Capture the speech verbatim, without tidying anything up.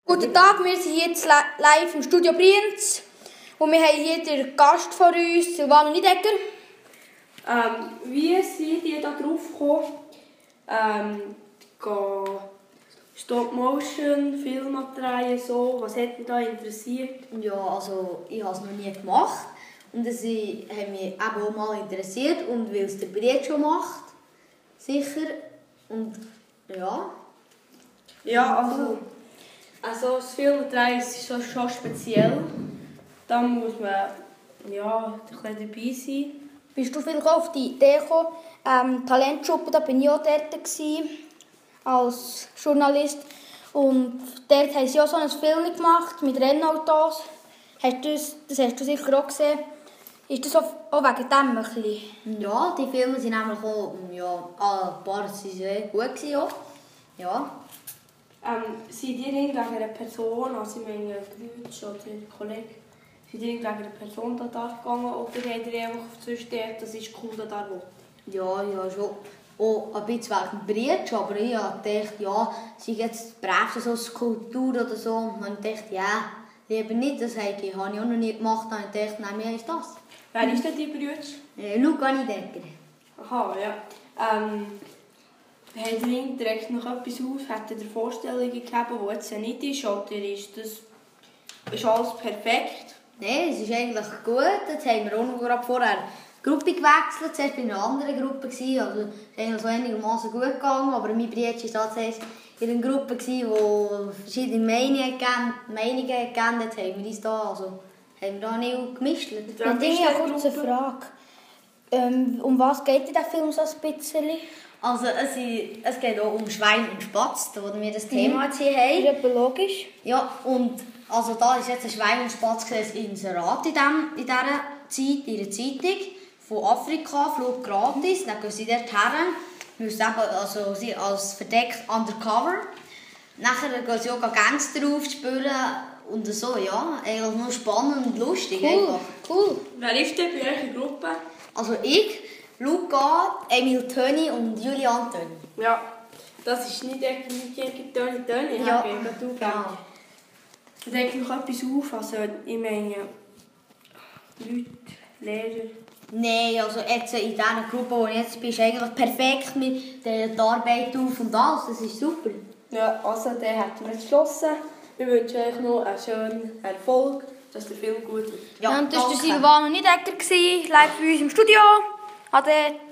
Guten Tag, wir sind jetzt live im Studio Brienz und wir haben hier den Gast von uns, Silvano Niedecker. Ähm, wie seid ihr da drauf gekommen, ähm, Stop-Motion-Filme drehen, so? Was hat mich da interessiert? Ja, also ich habe es noch nie gemacht und es hat mich eben auch mal interessiert und weil es der Briet schon macht, sicher, und ja. Ja, also, also das Filmdrehen ist schon, schon speziell. Da muss man ja, ein bisschen dabei sein. Bist du vielleicht auch auf die Idee gekommen, ähm, Talentgruppe, da bin ich auch dort gewesen, als Journalist. Und dort haben sie auch so einen Film gemacht mit Rennautos. Hast du das, das hast du sicher auch gesehen. Ist das auch, auch wegen dem ein bisschen? Ja, die Filme sind nämlich auch, ja, ein paar sind sehr gut gewesen auch. Ja. Ähm, seid ihr irgendeiner Person, also ich meine Leute oder Kollegen, seid ihr irgendeiner Person da gegangen oder habt ihr einfach sonst gedacht, das ist cool, dass er will? Ja, ja, schon. Auch ein bisschen wegen dem Briet, aber ich habe gedacht, ja, sei jetzt brauchst du so Skulptur oder so. Und dann dachte ich, ja, lieber nicht, das habe ich auch noch nie gemacht. Dann dachte ich, nein, mir ist das. Wer ist denn die Brüder? Äh, Luca Niedecker. Aha, ja. Ähm, habt ihr direkt noch etwas auf? Habt ihr Vorstellungen gehabt, die jetzt nicht ist? Oder ist das ist alles perfekt? Nein, es ist eigentlich gut. Jetzt haben wir auch noch gerade vorher die Gruppe gewechselt. Zuerst war ich in einer anderen Gruppe. Also, es ist eigentlich so einigermaßen gut gegangen. Aber mein Bruder war tatsächlich in einer Gruppe, die verschiedene Meinungen gegeben hat. Jetzt haben wir uns da, also, haben wir da nicht gemischt. Ich habe eine kurze Frage. Ähm, um was geht der Film so ein bisschen? Also es, ist, es geht auch um Schwein und Spatz, wo wir das Thema jetzt hier haben. Ist etwa logisch? Ja, und also da ist jetzt ein Schwein und Spatz ein Inserat in, dem, in dieser Zeit, in der Zeitung von Afrika, Flug gratis. Dann gehen sie dort her, also sie als verdeckt undercover. Nachher gehen sie auch Gangster aufspüren und so, ja. Eigentlich nur spannend und lustig. Cool, einfach. Cool. Wer ist denn bei euch in der Gruppe? Also ich, Luca, Emil Töni und Julian Töni. Ja, das ist nicht irgendwie Töni Töni, ja, habe ich gerade aufgehört. Da denkt noch etwas auf, also ich meine, Leute, Lehrer. Nein, also jetzt in dieser Gruppe, wo ich jetzt bin, ist eigentlich perfekt mit der Arbeit auf und alles, das ist super. Ja, also dann hätten wir beschlossen. Wir wünschen euch noch einen schönen Erfolg, dass der Film gut wird. Ja, und das war Silvano Niedecker, live bei uns im Studio. Ade.